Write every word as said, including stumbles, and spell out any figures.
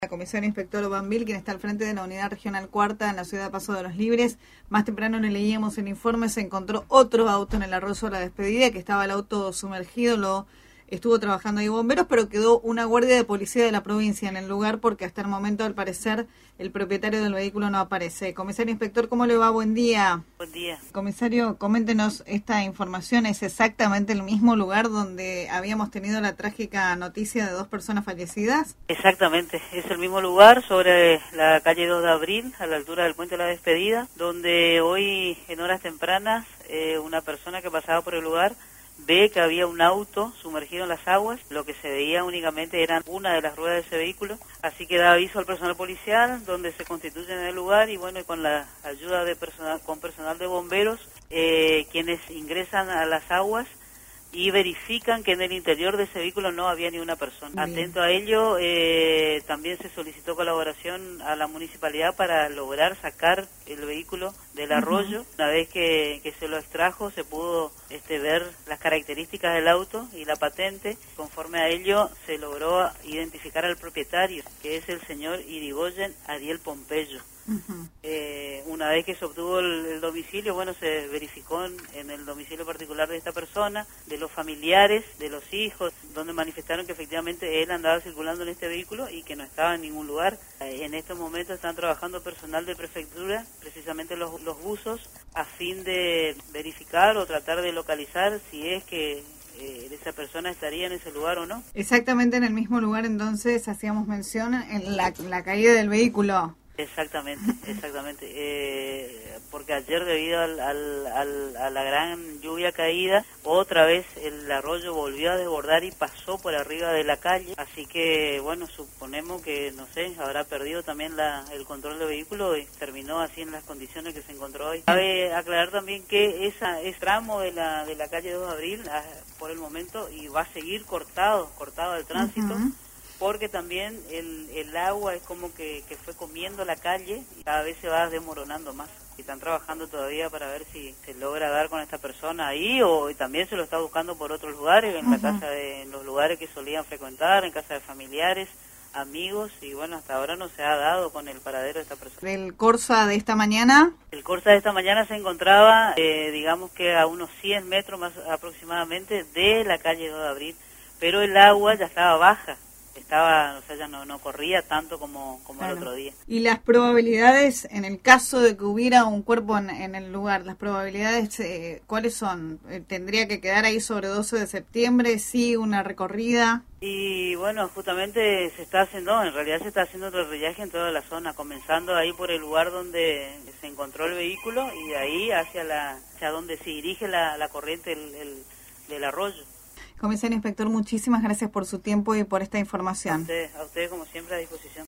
La comisario inspector Banville, quien está al frente de la unidad regional cuarta en la ciudad de Paso de los Libres. Más temprano le leíamos el informe, se encontró otro auto en el arroyo de la Despedida, que estaba el auto sumergido, lo estuvo trabajando ahí bomberos, pero quedó una guardia de policía de la provincia en el lugar porque hasta el momento, al parecer, el propietario del vehículo no aparece. Comisario inspector, ¿cómo le va? Buen día. Buen día. Comisario, coméntenos esta información. ¿Es exactamente el mismo lugar donde habíamos tenido la trágica noticia de dos personas fallecidas? Exactamente, es el mismo lugar sobre la calle dos de abril, a la altura del puente de la Despedida, donde hoy en horas tempranas eh, una persona que pasaba por el lugar ve que había un auto sumergido en las aguas. Lo que se veía únicamente eran una de las ruedas de ese vehículo, así que da aviso al personal policial, donde se constituyen en el lugar y bueno, y con la ayuda de personal, con personal de bomberos, eh, quienes ingresan a las aguas y verifican que en el interior de ese vehículo no había ni una persona. Bien. Atento a ello, eh, también se solicitó colaboración a la municipalidad para lograr sacar el vehículo del arroyo. Uh-huh. Una vez que, que se lo extrajo, se pudo este, ver las características del auto y la patente. Conforme a ello, se logró identificar al propietario, que es el señor Irigoyen Ariel Pompeyo. Uh-huh. Eh, una vez que se obtuvo el, el domicilio, bueno, se verificó en, en el domicilio particular de esta persona, de los familiares, de los hijos, donde manifestaron que efectivamente él andaba circulando en este vehículo y que no estaba en ningún lugar. Eh, en estos momentos están trabajando personal de prefectura, precisamente los, los buzos, a fin de verificar o tratar de localizar si es que Eh, esa persona estaría en ese lugar o no. Exactamente en el mismo lugar, entonces, hacíamos mención en la, la caída del vehículo. Exactamente, exactamente, eh, porque ayer debido al, al, al, a la gran lluvia caída, otra vez el arroyo volvió a desbordar y pasó por arriba de la calle, así que bueno, suponemos que, no sé, habrá perdido también la, el control del vehículo y terminó así en las condiciones que se encontró hoy. Cabe aclarar también que esa, ese tramo de la, de la calle dos de abril, ah, por el momento, y va a seguir cortado, cortado el tránsito, uh-huh. porque también el, el agua es como que, que fue comiendo la calle y cada vez se va desmoronando más. Y están trabajando todavía para ver si se logra dar con esta persona ahí o y también se lo está buscando por otros lugares, en uh-huh. la casa de, en los lugares que solían frecuentar, en casa de familiares, amigos, y bueno, hasta ahora no se ha dado con el paradero de esta persona. ¿El Corsa de esta mañana? El Corsa de esta mañana se encontraba, eh, digamos que a unos cien metros más aproximadamente de la calle dos de abril, pero el agua ya estaba baja. Estaba, o sea, ya no, no corría tanto como, como claro. el otro día. Y las probabilidades, en el caso de que hubiera un cuerpo en, en el lugar, las probabilidades, eh, ¿cuáles son? Eh, ¿Tendría que quedar ahí sobre doce de septiembre? ¿Sí, una recorrida? Y bueno, justamente se está haciendo, en realidad se está haciendo otro rellaje en toda la zona, comenzando ahí por el lugar donde se encontró el vehículo y de ahí hacia la hacia donde se dirige la, la corriente el, el, del arroyo. Comisario inspector, muchísimas gracias por su tiempo y por esta información. A ustedes, a ustedes como siempre, a disposición.